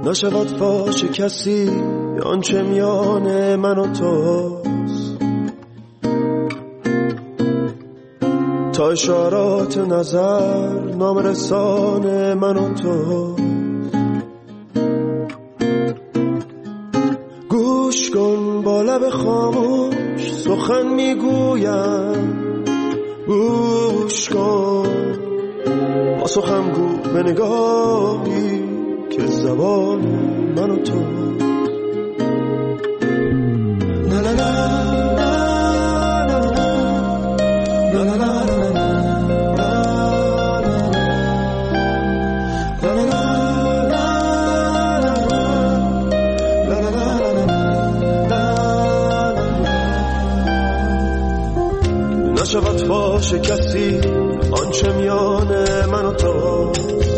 نشود فاش کسی آنچه میان من و توست، تا اشارات نظر نامرسان من و تو. گوش کن با لب خاموش سخن میگویم، گوش کن با سخن گو به نگاهی که زبان من و تو. لا لا لا لا لا لا نشود فاش کسی آنچه میان من و تو،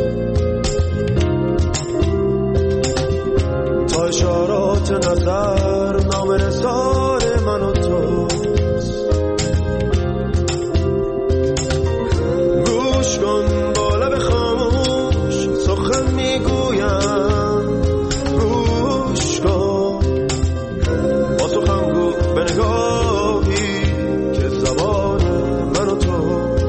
تا اشارات نظر نامرسان من و تو. گوش کن با لب خاموش سخن میگویم، گوش کن با سخن گو به نگاهی که زبان من و تو.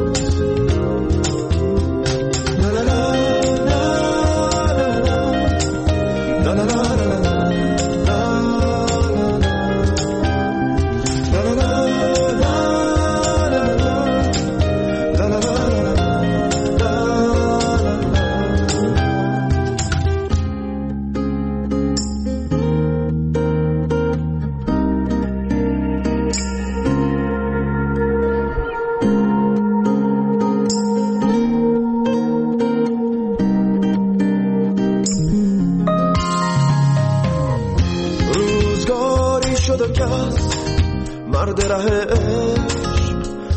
مرد ره عشق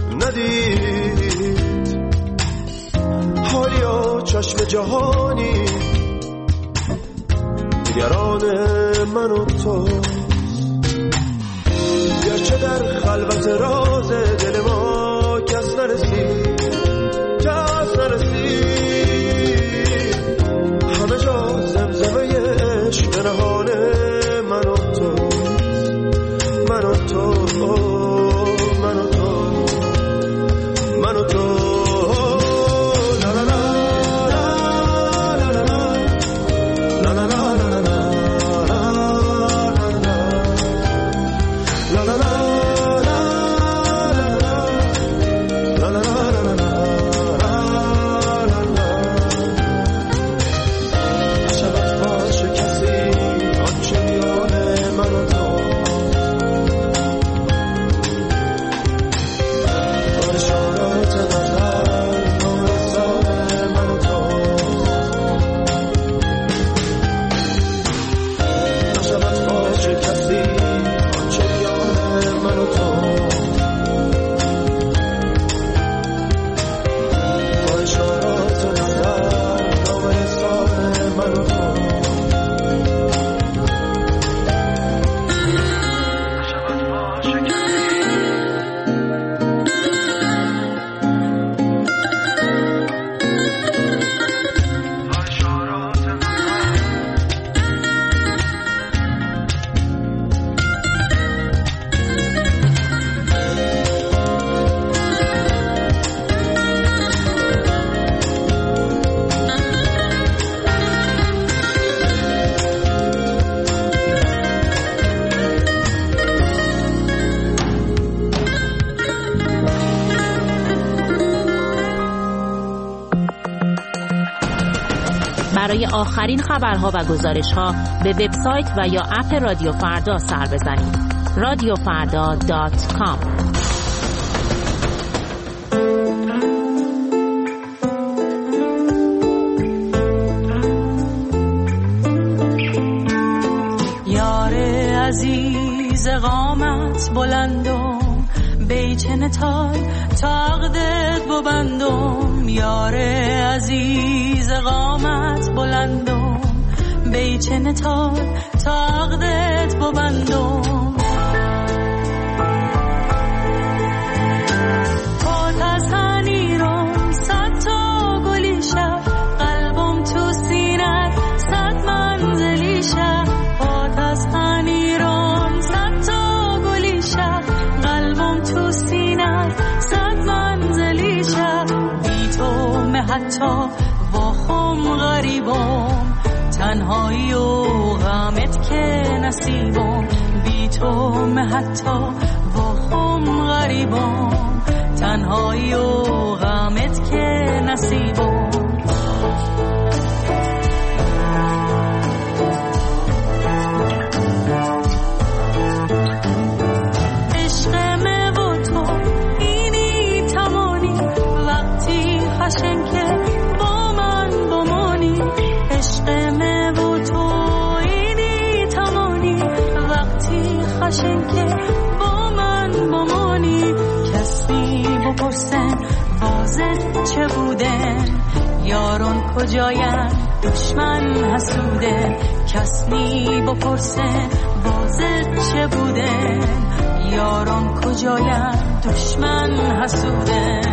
ندید، حالیا چشم جهانی نگران من و تو. گرچه در خلوت راز دل ما کس نرسید، کس نرسید، همه جا زمزمه عشق نهان من و تو، من و تو، من و تو، من و تو. برای آخرین خبرها و گزارش‌ها به وبسایت و یا اپ رادیو فردا سر بزنید. radiofarda.com. یار عزیز قامت بلندم، بیچن تای تاقدت ببندم. یار عزیز قامت بلندم، بیچن تای تاقدت ببندم. صد تا گلی شب قلبم تو سینت، صد منزل حتی واخم غریبم، تنهایی و غمت که نصیبم، بی تو حتی واخم غریبم، تنهایی و غمت که نصیبم. که با من بمانی، کسی بپرسن بازت چه بوده، یارون کجاین دشمن حسوده، کسی بپرسن بازت چه بوده، یارون کجاین دشمن حسوده.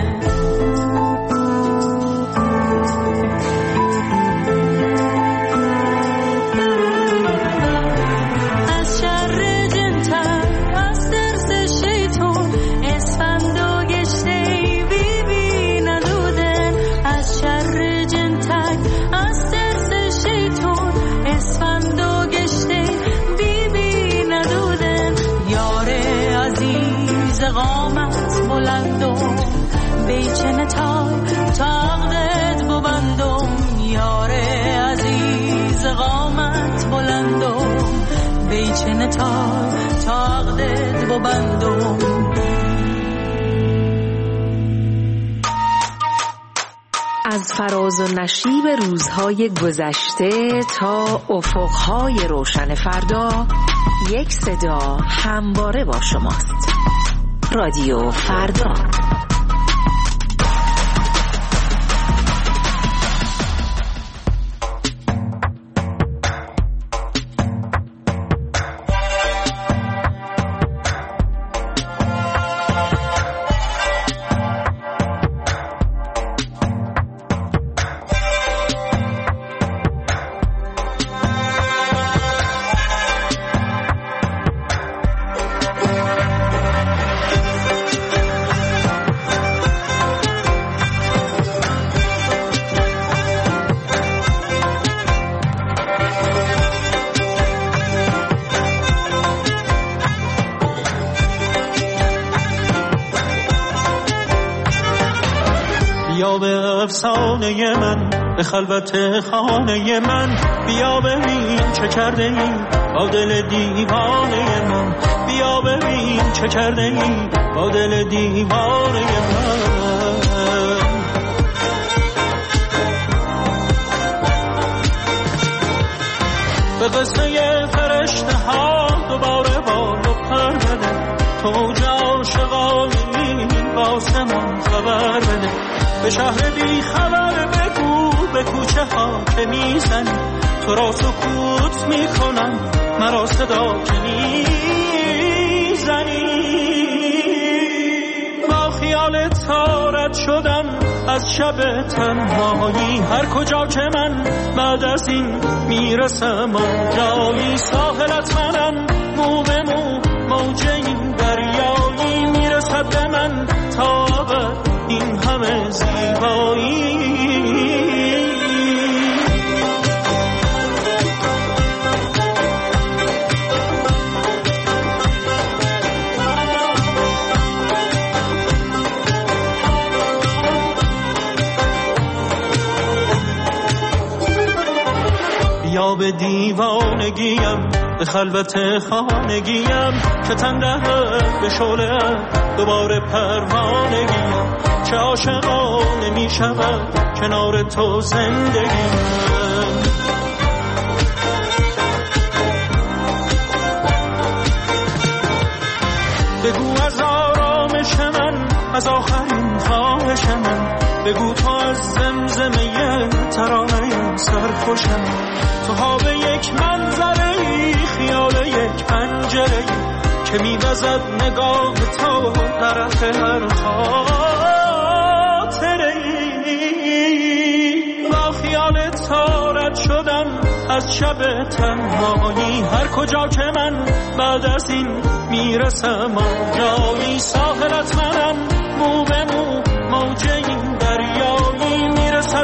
قامت بلندم بیچن تاقدت ببندم، یار عزیز قامت بلندم بیچن تاقدت ببندم. از فراز و نشیب روزهای گذشته تا افقهای روشن فردا، یک صدا همواره با شماست. رادیو فردا. افسانه من به خلوت خانه من، بیا ببین چه کرده ای با دل دیوانه من، بیا ببین چه کرده ای با دل دیوانه من. به قصه فرشته ها دوباره بال و پر بده، تو عاشقانی باسمان خبر بده، به شهر بی خبر بگو به کوچه ها که میزنی، تو را سکوت میکنم مرا صدا که میزنی. با خیال تارت شدم از شب تنهایی، هر کجا که من بعد از این میرسم آنجایی، ساحلت منم مو به مو موج این دریایی، میرسد به من تا ابد این همه زیبایی. بیا به دیوانگیم به خلوت خانگیم، که تنده به شعله دوباره پروانگیم، چه عاشقانه می شود کنار تو زندگیم. بگو از آرامش من، از آخرین خواهش من، بگو تو از زمزمه ترانه سرخوشم، تو خواب یک منظره، خیال یک پنجره که می‌وزد نگاه تو در هر خاطره. با خیال تارت شدم از شب تنهایی، هر کجا که من بعد از این میرسم آنجایی، ساحلت منم مو به مو موج این دریایی، میرسد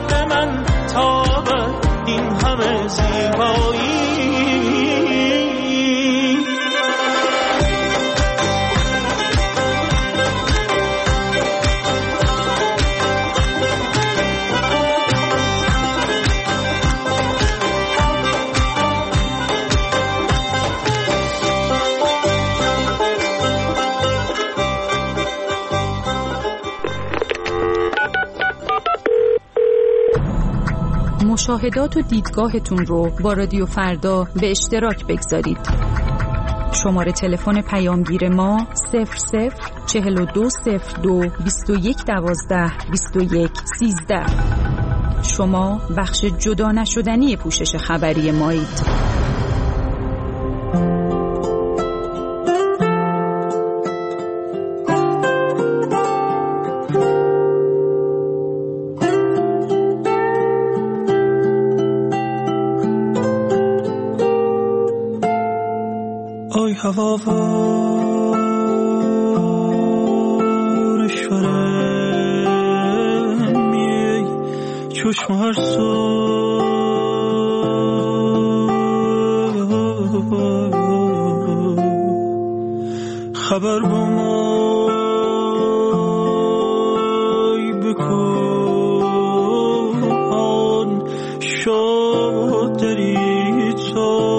مشاهدات و دیدگاهتون رو با رادیو فردا به اشتراک بگذارید. شماره تلفن پیامگیر ما 00420221122113. شما بخش جدا نشدنی پوشش خبری مایید. هوا وارشورم میای چشم هر خبر با مای بکن شد داری تو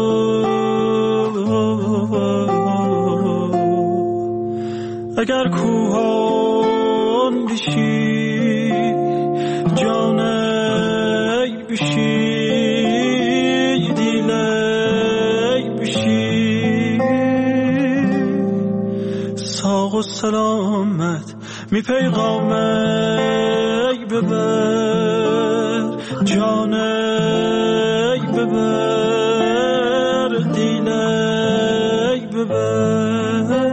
اگر کوهان بشی جانی بشی دیلی بشی ساق و سلامت می پیغامی ببر جانی ببر دیلی ببر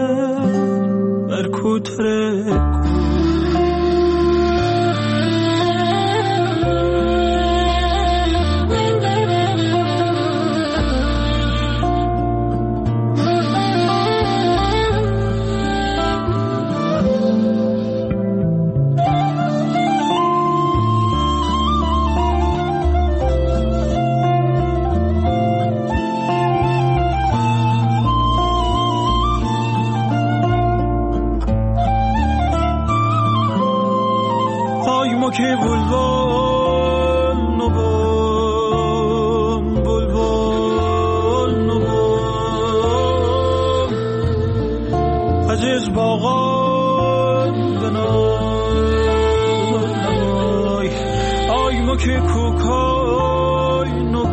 که بلبل نبام بلبل نبام عزیز باغان بنای آی ما که کوکای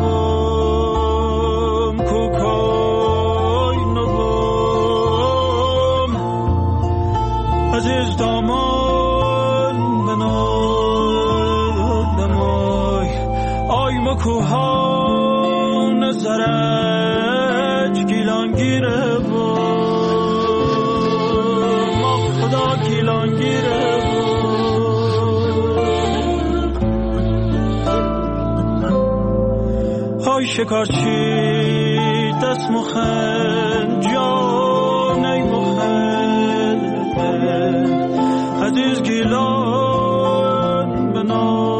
نبام کوکای نبام عزیز دامان بنای کوهان زرج گیلانگیره با ما خدا گیلانگیره با های شکارچی دست مخن جان ای مخن عزیز گیلان بنا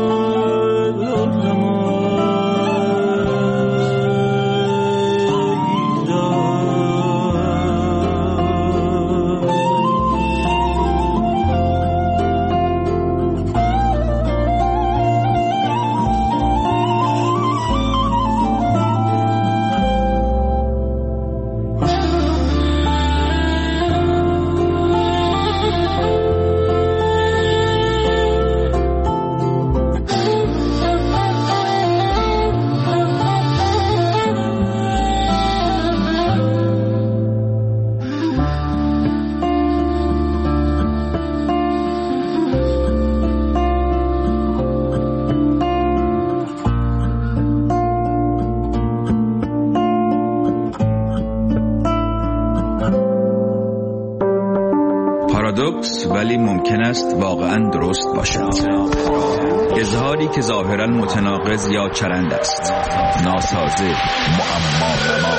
پارادوکس ولی ممکن است واقعا درست باشد. اظهاری که ظاهرا متناقض یا چرند است، ناسازه، معما.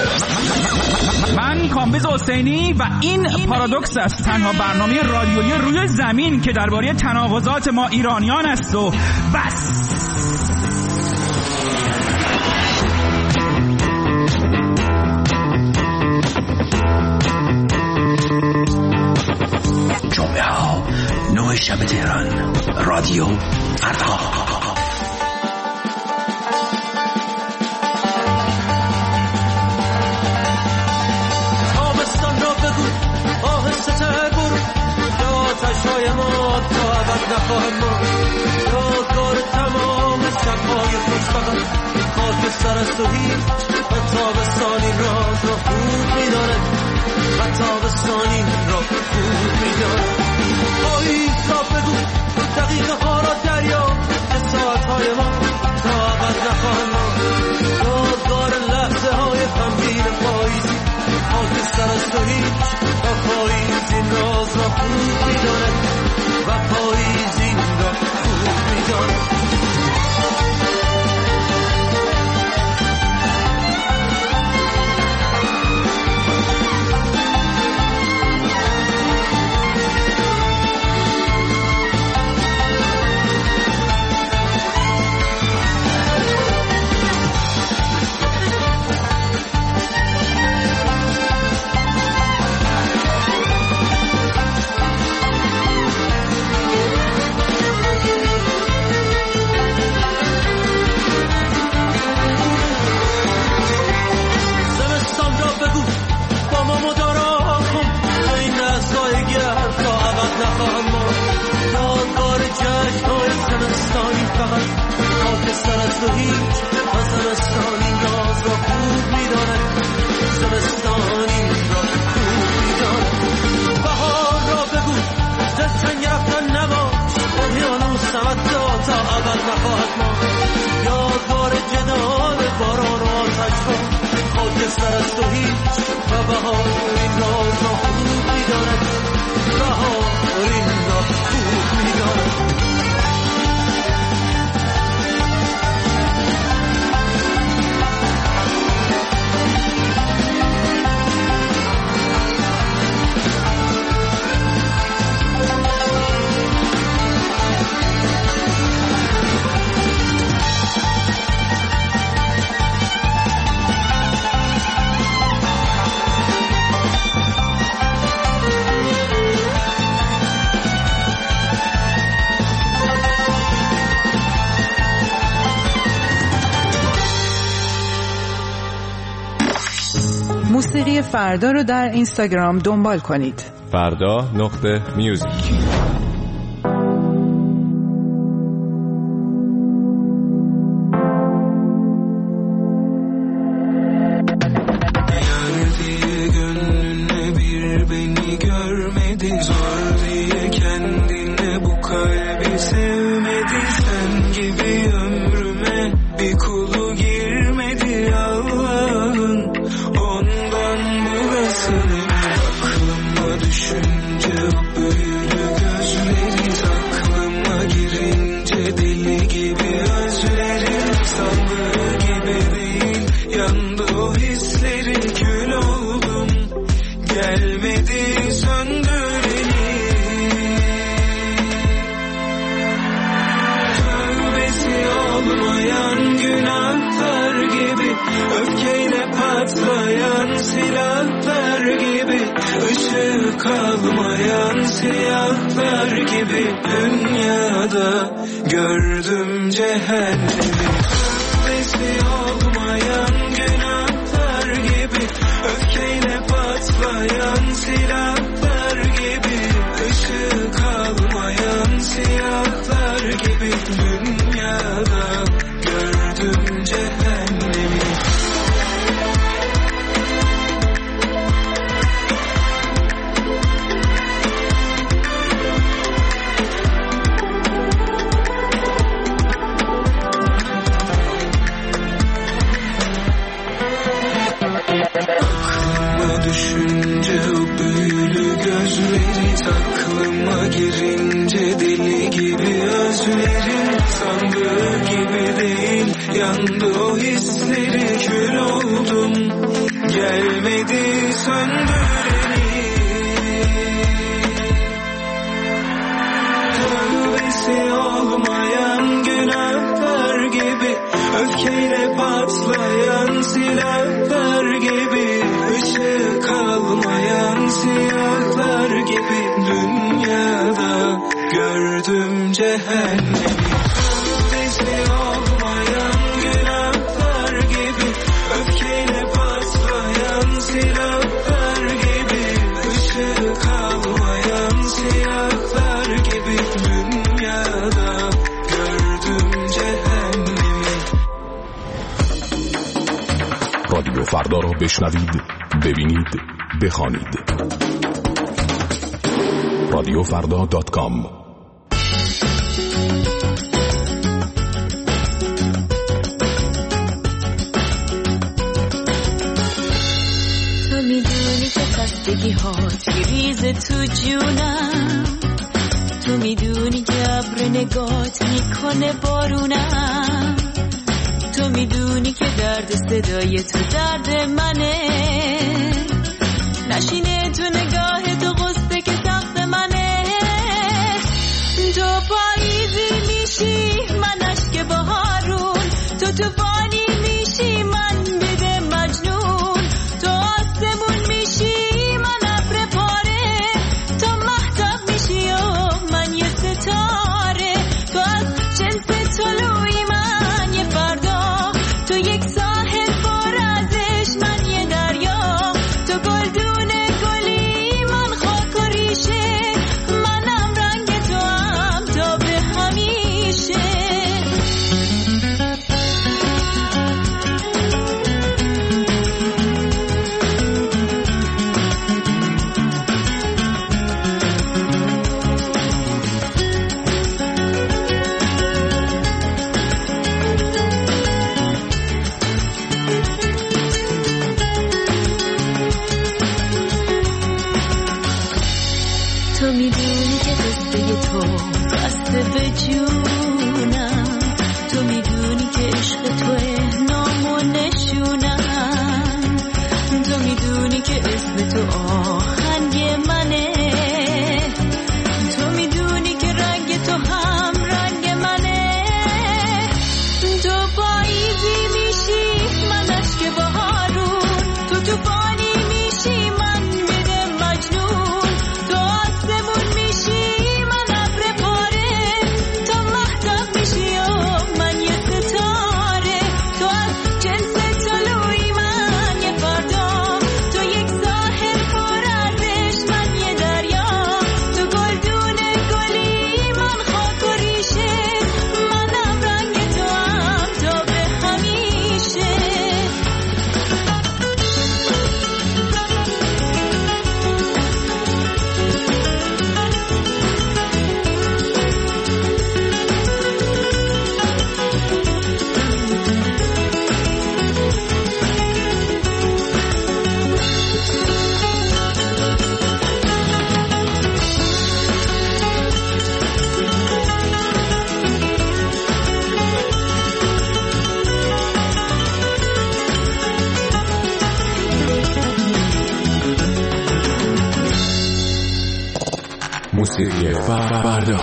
من کامبیز حسینی و این پارادوکس است، تنها برنامه رادیویی روی زمین که درباره تناقضات ما ایرانیان است و بس. جمعه ها 9 شب تهران، رادیو فردا. تابستان را بگو آهسته تر برو، یا آتش‌های ما تا ابد نخواهد مرد، یادگار تمام خاک سر است و هیچ و تابستانی راز را خوب می‌داند و تابستانی را خوب می‌داند. پاییز را بگو دقیقه ها را دریاب که ساعت‌های ما تا ابد نخواهند ماند. یادگار لحظه های غمگین پاییزی خاک سر است و هیچ و پاییز این راز را خوب می‌داند و پاییز این را خوب می‌داند. خاک سر است و هیچ و زمستانی راز را خوب می‌داند. زمستانی را خوب می‌داند. بهار را بگو دلتنگ رفتن نباش اقیانوس سمت تا ابد نخواهد ماند. یادگار جدال باران و آتش را خاک سر است و هیچ و بهار این راز را خوب می‌داند. بهار این را خوب می‌داند. موسیقی فردا رو در اینستاگرام دنبال کنید. فردا.music. kalmayan siyahlar gibi dünyada gördüm cehennemi. Öfkesi olmayan günahlar gibi, öfkeyle patlayan silahlar gibi, ışığı kalmayan siyahlar gibi dünyada gördüm cehennemi. Düşünce o büyülü gözleri, aklıma girince deli gibi özlerim, sandığı gibi değil yandı o hisleri, kül oldum gelmedi söndüreni. Tövbesi olmayan günahlar gibi, öfkeyle patlayan silahlar gibi, ışığı kalmayan siyahlar gibi dünyada gördüm cehennemi. Öfkesi olmayan günahlar gibi, öfkeyle patlayan silahlar gibi, ışığı kalmayan siyahlar gibi dünyada gördüm cehennemi. فردا را بشنوید، ببینید، بخوانید. رادیوفردا.com. تو میدونی که خستگی هات ریزه تو جونم، تو میدونی که ابر نگات میکنه بارونم، تو میدونی که درد صدای تو درد منه، نشینه تو نگاه تو غصه که سخت منه، تو پاییزی میشی من اشک بهارون، تو طوفانی میشی من بده مجنون، تو آسمون میشی من ابر پاره، تو مهتاب میشی و من یه ستاره، تو از جنس طلوعی من یه فردا، تو یک ساحل پر از عشق من یه دریا، تو گلدون گلی من خاک و ریشه، منم رنگ تو هم تا به همیشه. تو میدونی که قصه تو قصد به جونم، تو میدونی که عشق توه نام و نشونم، تو میدونی که اسم تو آهنگ منه، تو میدونی که رنگ تو هم رنگ منه، تو پاییزی میشی من اشک بهارون، تو طوفانی میشی من بده مجنون، تو آسمون میشی من ابر پاره، تو مهتاب میشی و من یه ستاره، تو از جنس طلوعی من یه فردا، تو یک ساحل پر از عشق من یه دریا، تو گلدون گلی من خاک و ریشه، منم رنگ تو هم تا به همیشه. موسیقی فردا.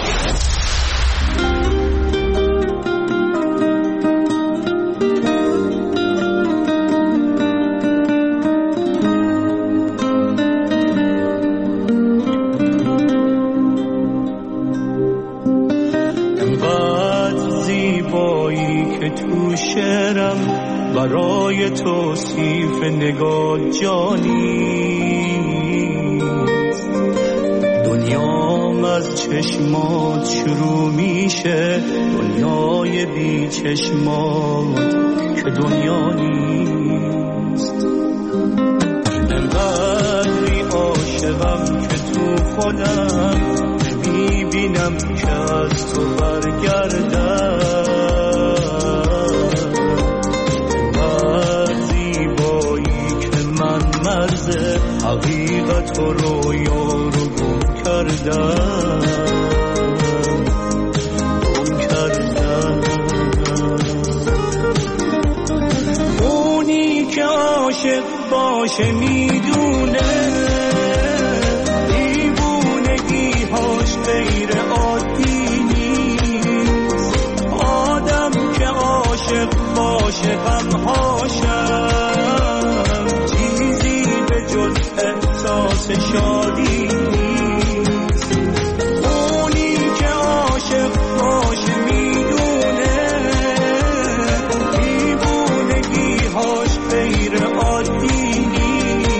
انقدر زیبایی که تو شعرم برای توصیف نگاه جانیست، دنیام از چشمات شروع میشه، دنیای بی چشمات که دنیا نیست، انقدری عاشقم که تو خودم میبینم که از تو برگردم، انقدر زیبایی که من مرز حقیقت و رویا رو گم کردم. اونی که عاشق باشه میدونه دیوونگی‌هاش غیر عادی نیست، آدم که عاشق باشه غم‌هاشم چیزی به جز احساس شادی نیست، اونی که عاشق باشه میدونه دیوونگی‌هاش غیر عادی نیست،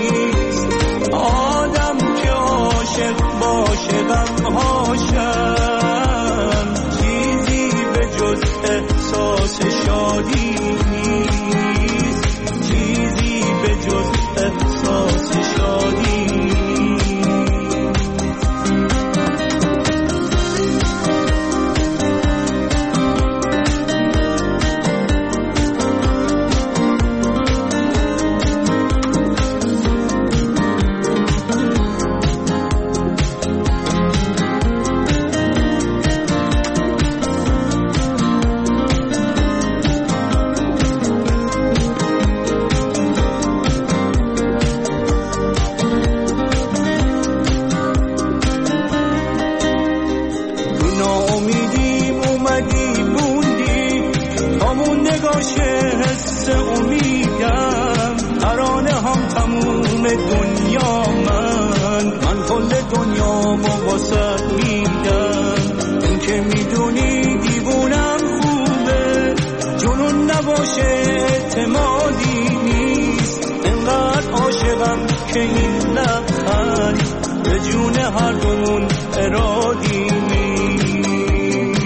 ناامیدیم اومدی موندی تا موندگاش حس امیدم ترانه هم تموم دنیا من کل دنیامو واسه میدم این که میدونی دیوونم خوبه جنون نباشه اعتمادی نیست انقدر عاشقم که این لبخند به جون هر دومون ارادی نیست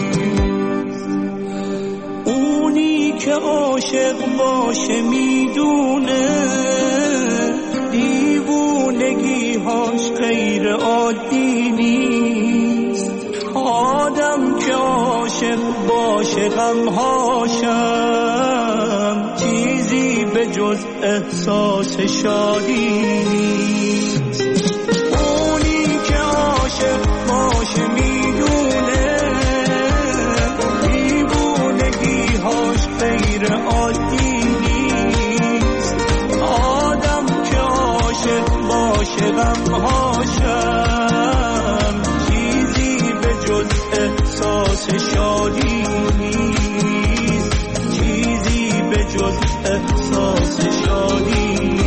اونی که عاشق باشه میدونه دیوونگی‌هاش غیر عادی نیست آدم که عاشق باشه غم‌هاشم چیزی به جز احساس شادی نیست اونی که عاشق باشه میدونه دیوونگی‌هاش غیر عادی نیست آدم که عاشق باشه غم‌هاشم چیزی به جز احساس شادی نیست چیزی به جز احساس شادی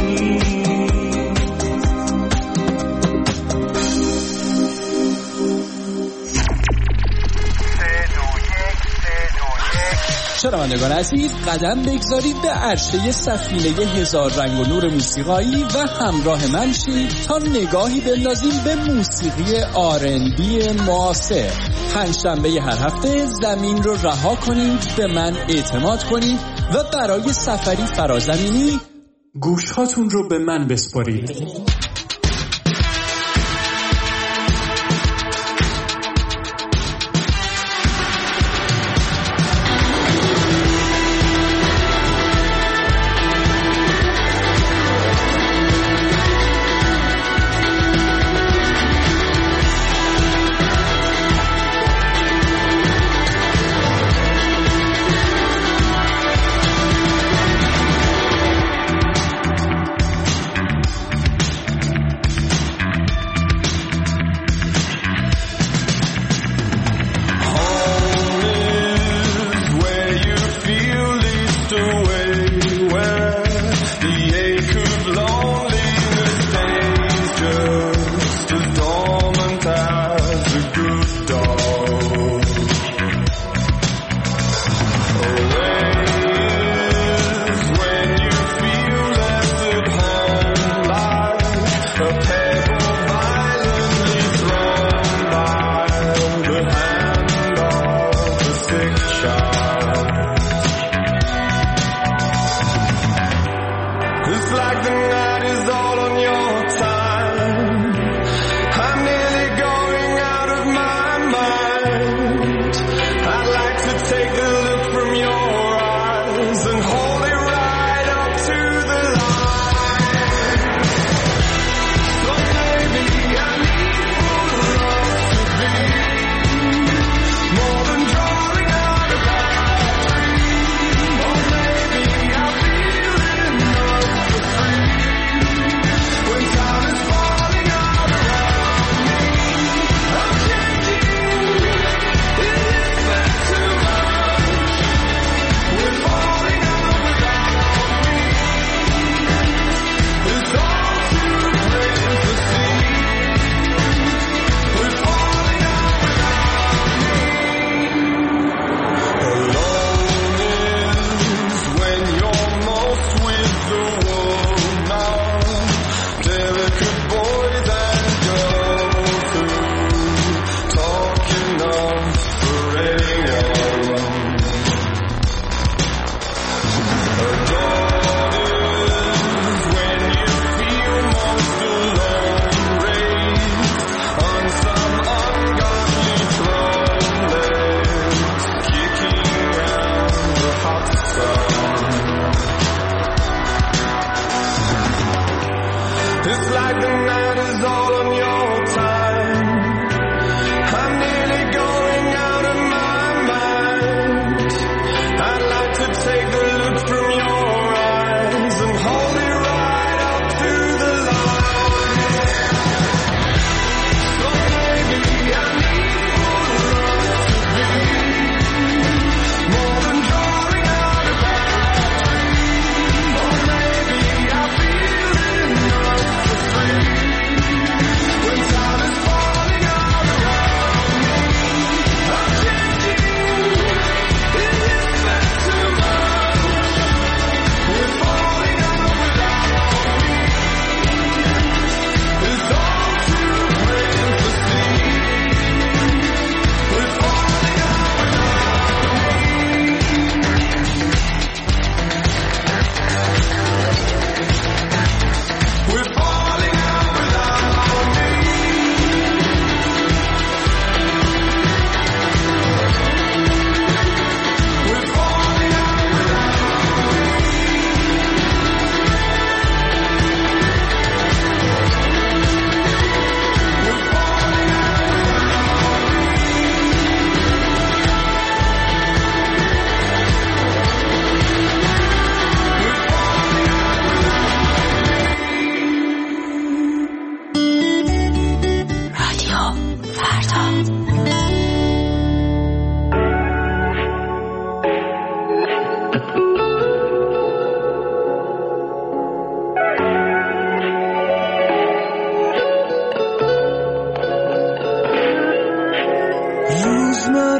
شنوندگان عزیز قدم بگذارید به عرشه سفینه هزار رنگ و نور موسیقایی و همراه من شید تا نگاهی بندازیم به موسیقی R&B معاصر. پنجشنبه هر هفته زمین رو رها کنید، به من اعتماد کنید و برای سفری فرازمینی گوشهاتون رو به من بسپارید.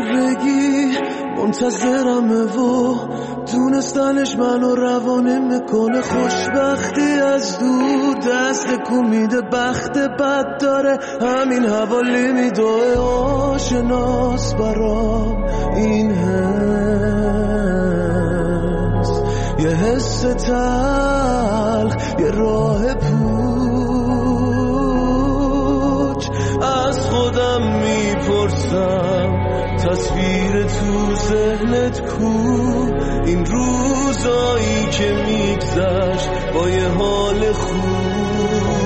روزمرگی منتظرمه و دونستنش منو روانه میکنه خوشبختی از دور دست کومیده بخت بد داره همین حوالی میدوه آشناس برام این حس یه حس تلخ یه راه پوچ از خودم میپرسم تصویر تو ذهنت کو این روزایی که میگذشت با یه حال خوب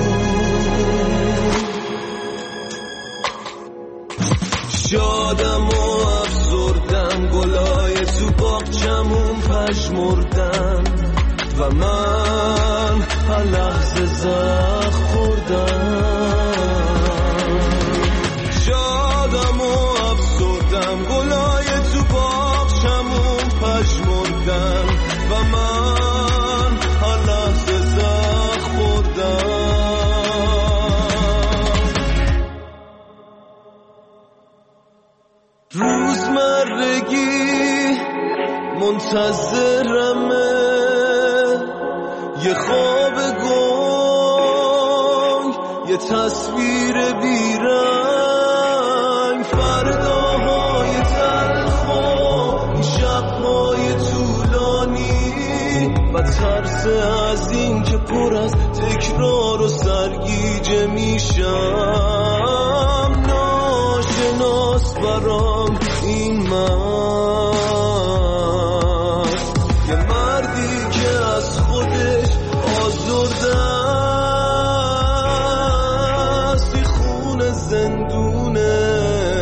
شادم و افسردم گلای تو باغچمون پژمردن و من هر لحظه زخم خوردم شادم و افسردم گلای تو باغچمون پژمردن و من هر لحظه زخم خوردم روزمرگی منتظرمه یه خواب گنگ یه تصویر بیرنگ فرداهای تلخ و این شبهای طولانی و ترس از این که پر از تکرار و سرگیجه میشم ناشناس برام این یه مردی که از خودش آزرده است این خون زندونه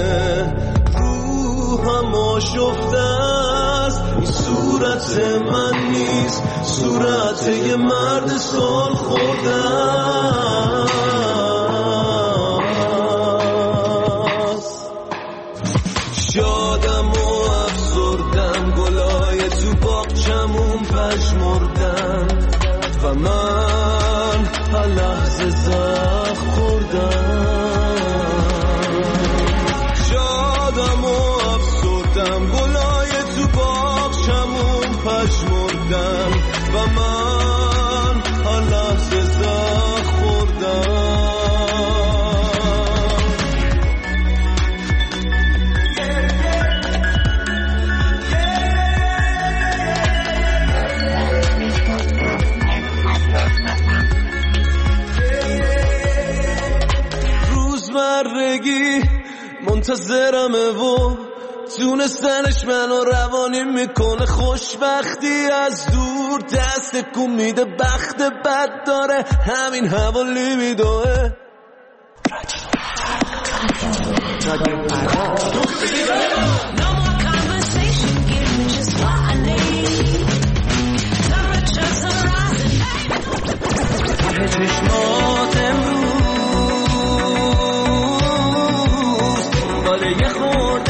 روحم آشفته است این صورت من نیست صورت یه مرد سال خورده است شادم و افسردم گلای تو باغچمون پژمردن و من هر لحظه زخم خوردم شادم و افسردم گلای تو باغچمون پژمردن و من هر لحظه زخم خوردم روزمرگی منتظرمه و دونستنش منو روانی میکنه خوشبختی از دور دست کن میده بخت بد داره همین حوالی میدوه چشمات امروز باله یه خورده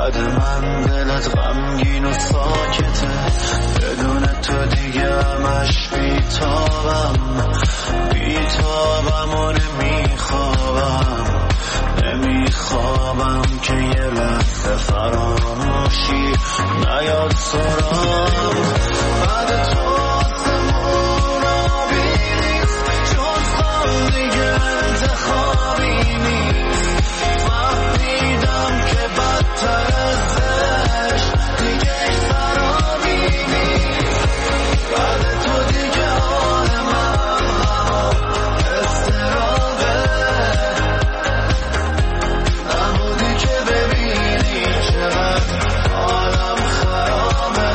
بعد من دلت غمگین و ساکته، بدون تو دیگه همش بیتابم و نمیخوابم که یه لحظه فراموشی نیاد سرام. بعد تو آسمون آبی نیست، جز غم دیگه انتخابی نیست. فهمیدم که بدتر از عشق دیگه سرابی نیست. بعد تو دیگه حال من استرابه، نبودی که ببینی چقدر حالم خرابه.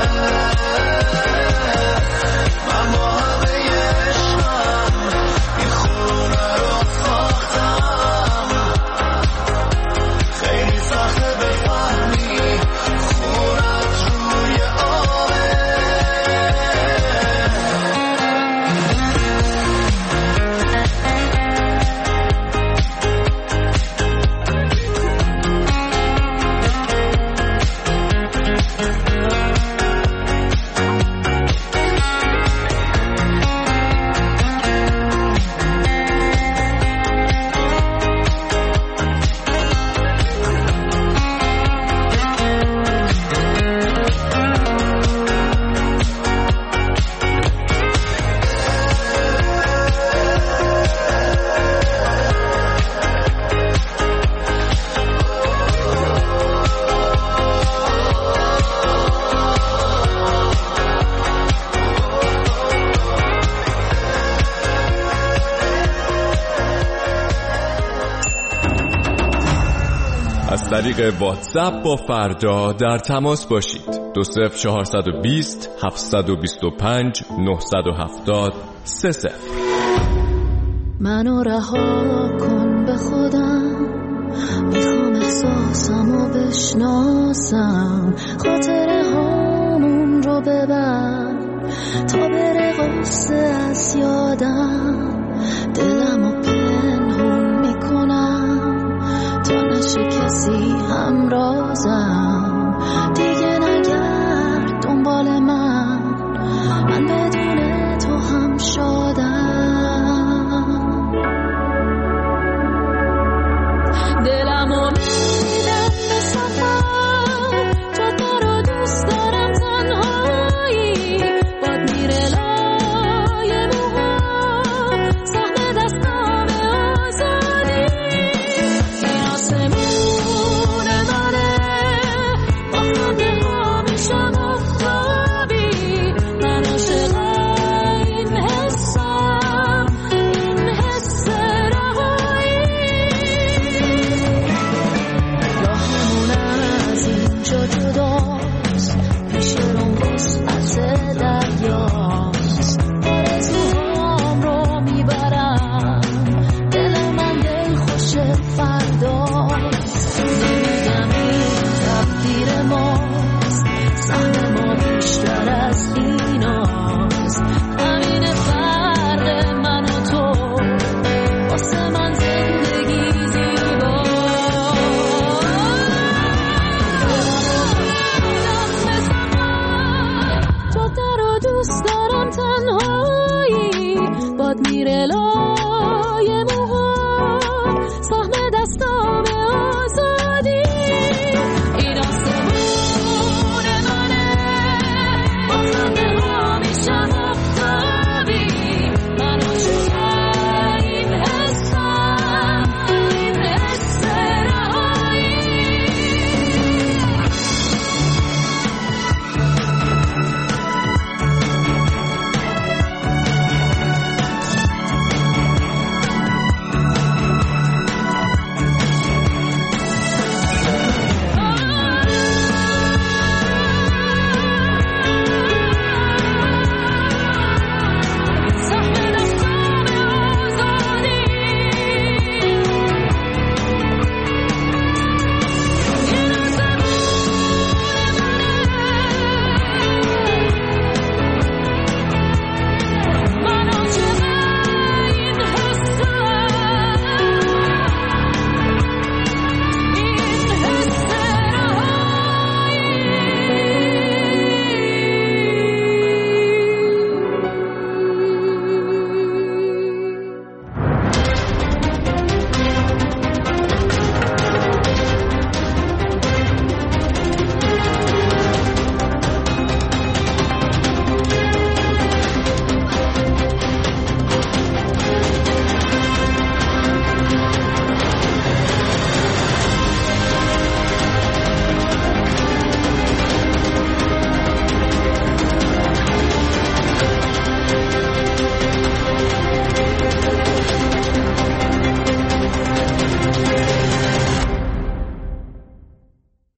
من با همه عشقم این خونه رو ساختم، خیلی سخته بفهمی خونت روی آبه. از طریق واتساپ با فردا در تماس باشید. 20420 725 970 30. منو رها کن به خودم، میخوام احساسمو بشناسم، خاطره هامون رو ببر تا بره غصه از یادم. دلمو پنهون میکنم تا نشه کسی همرازم، دیگه نگرد دنبال من بدون تو هم شادم. دلمو میدم به سفر، جاده رو دوست دارم تنهایی، باد میره لای موها، سهم دستام آزادی. این آسمون منه، با خنده ها میشم آفتابی. من عاشق این حسم، این حس رهایی. راهمون از اینجا جداست، پیش رو وسعت دریاست. آرزوهام رو میبرم، دل من دل خوش فرداست. نمیگم این تقدیر ماست، سهم ما بیشتر از ایناست. همین فرق من و تو، واسه من زندگی زیباست. جاده رو دوست دارم تنهایی، باد میره